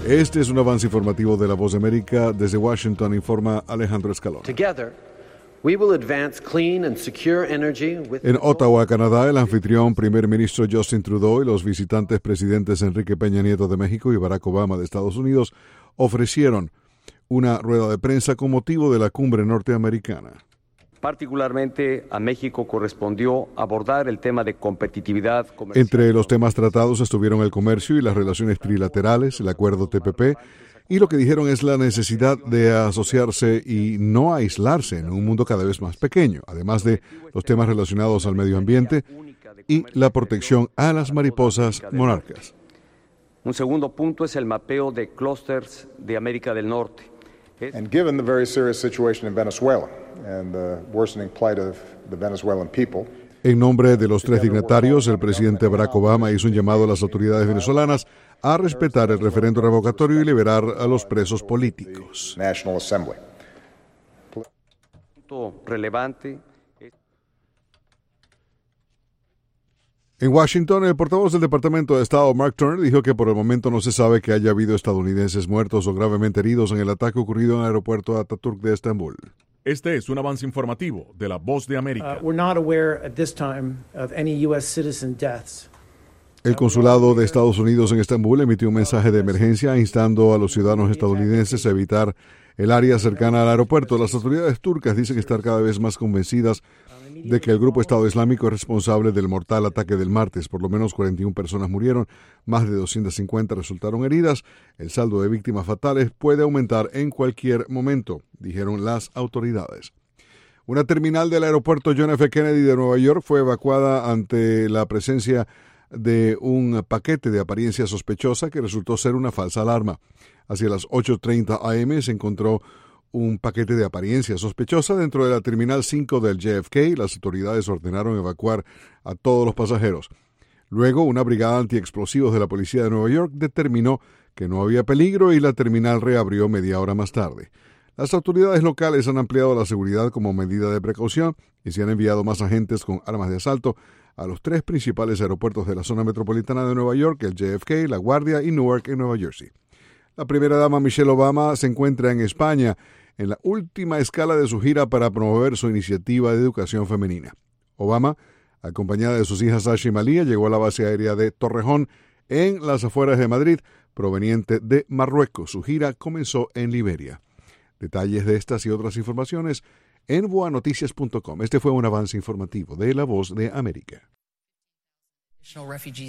Este es un avance informativo de La Voz de América. Desde Washington informa Alejandro Escalón. En Ottawa, Canadá, el anfitrión primer ministro Justin Trudeau y los visitantes presidentes Enrique Peña Nieto de México y Barack Obama de Estados Unidos ofrecieron una rueda de prensa con motivo de la cumbre norteamericana. Particularmente a México correspondió abordar el tema de competitividad comercial. Entre los temas tratados estuvieron el comercio y las relaciones trilaterales, el acuerdo TPP, y lo que dijeron es la necesidad de asociarse y no aislarse en un mundo cada vez más pequeño, además de los temas relacionados al medio ambiente y la protección a las mariposas monarcas. Un segundo punto es el mapeo de clústeres de América del Norte. And given the very serious situation in Venezuela and the worsening plight of the Venezuelan people, en nombre de los tres dignatarios, el presidente Barack Obama hizo un llamado a las autoridades venezolanas a respetar el referendo revocatorio y liberar a los presos políticos. National Assembly. Punto relevante. En Washington, el portavoz del Departamento de Estado, Mark Turner, dijo que por el momento no se sabe que haya habido estadounidenses muertos o gravemente heridos en el ataque ocurrido en el aeropuerto Atatürk de Estambul. Este es un avance informativo de La Voz de América. We're not aware at this time of any U.S. citizen deaths. El consulado de Estados Unidos en Estambul emitió un mensaje de emergencia instando a los ciudadanos estadounidenses a evitar el área cercana al aeropuerto. Las autoridades turcas dicen estar cada vez más convencidas de que el grupo Estado Islámico es responsable del mortal ataque del martes. Por lo menos 41 personas murieron, más de 250 resultaron heridas. El saldo de víctimas fatales puede aumentar en cualquier momento, dijeron las autoridades. Una terminal del aeropuerto John F. Kennedy de Nueva York fue evacuada ante la presencia de un paquete de apariencia sospechosa que resultó ser una falsa alarma. Hacia las 8:30 a.m. se encontró un paquete de apariencia sospechosa dentro de la Terminal 5 del JFK. Las autoridades ordenaron evacuar a todos los pasajeros. Luego, una brigada antiexplosivos de la policía de Nueva York determinó que no había peligro y la terminal reabrió media hora más tarde. Las autoridades locales han ampliado la seguridad como medida de precaución y se han enviado más agentes con armas de asalto a los tres principales aeropuertos de la zona metropolitana de Nueva York, el JFK, La Guardia y Newark en Nueva Jersey. La primera dama Michelle Obama se encuentra en España en la última escala de su gira para promover su iniciativa de educación femenina. Obama, acompañada de sus hijas Sasha y Malia, llegó a la base aérea de Torrejón en las afueras de Madrid, proveniente de Marruecos. Su gira comenzó en Liberia. Detalles de estas y otras informaciones en boanoticias.com. Este fue un avance informativo de La Voz de América.